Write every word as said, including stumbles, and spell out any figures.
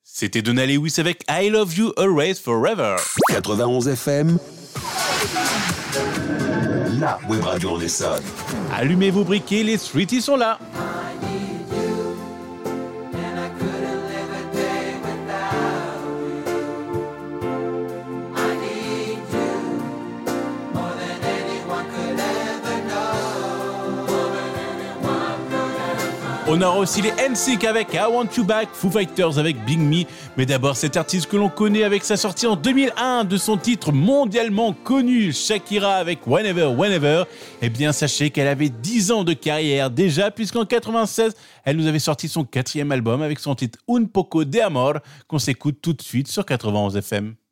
C'était Donna Lewis avec I Love You Always Forever. quatre-vingt-onze F M, la web radio en Essonne. Allumez vos briquets, les Sweeties sont là. On aura aussi les N Sync avec I Want You Back, Foo Fighters avec Big Me. Mais d'abord, cet artiste que l'on connaît avec sa sortie en deux mille un de son titre mondialement connu, Shakira avec Whenever, Whenever. Eh bien, sachez qu'elle avait dix ans de carrière déjà, puisqu'en quatre-vingt-seize, elle nous avait sorti son quatrième album avec son titre Un Poco de Amor, qu'on s'écoute tout de suite sur quatre-vingt-onze F M.